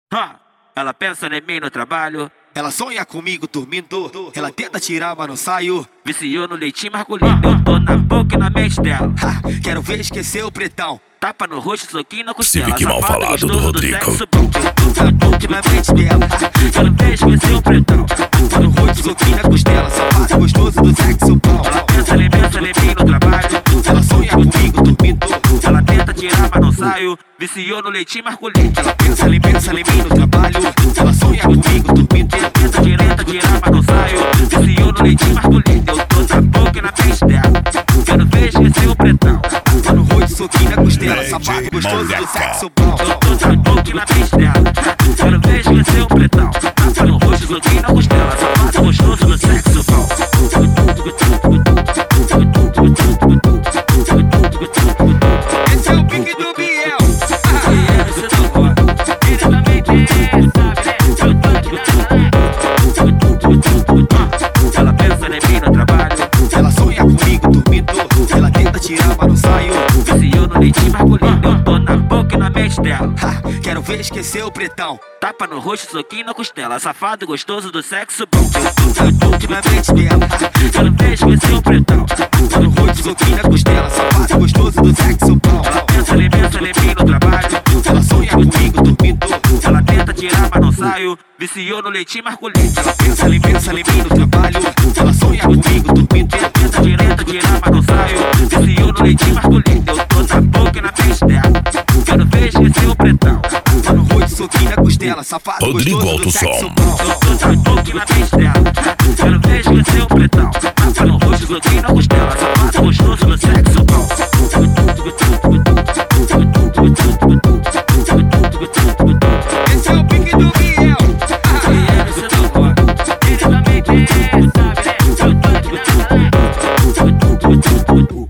Ela pensa em mim no trabalho. Ela sonha comigo dormindo. Ela tenta tirar, mas não saio. Viciou no leitinho masculino. Eu tô na boca e na mente dela. Quero ver esquecer o pretão. Tapa no rosto, soquinho na costela. Civic mal falado do Rodrigo. Na boca e na mente dela. Quero ver esquecer o pretão. Tapa no rosto, soquinho na costela. Safado gostoso do sexo bom. Ela pensa em mim no trabalho. Ela sonha comigo dormindo. Ela tenta tirar, mas não saio. Viciou no leitinho masculino. Ela pensa em mim no trabalho. Ela sonha comigo dormindo. Tenta tirar, mas não saio. Viciou no leitinho masculino. Eu tô na boca e na mente dela. Quero ver esquecer o pretão. Tapa no rosto, soquinho na costela. Safado gostoso do sexo bom. Eu tô na boca e na mente dela. Quero ver esquecer o pretão. Tapa no rosto, soquinho na costela. Safado gostoso do sexo bom. Esse é o pique do Biel. Ela pensa em mim no trabalho. Ela sonha comigo dormindo. Ela tenta tirar, mas não saio. Viciou no leitinho masculino. Eu tô na boca e na mente dela. Quero ver esquecer o pretão. Tapa no rosto, soquinho na costela. Safado gostoso do sexo bom. Na boca e na mente dela. Quero ver esquecer o pretão. Tapa no rosto, soquinho na costela. Safado gostoso do sexo bom. Ela pensa em mim no trabalho. Ela sonha comigo dormindo. Ela tenta tirar, mas não saio. Viciou no leitinho masculino. Ela pensa em mim no trabalho. Ela sonha comigo dormindo. Tenta tirar, mas não saio. Viciou no leitinho masculino. Eu tô na boca e na mente dela. Quero ver esquecer o pretão. Tapa no rosto, soquinho na costela. Safado Rodrigo gostoso do Alto sexo Som. bom. Eu tô na boca e na mente dela. Quero ver esquecer o pretão. Tapa no rosto, soquinho na costela. Safado gostoso do sexo bom. Esse é o pique do Biel. Você não pode. Ele também tem, sabe, né? Eu tô aqui na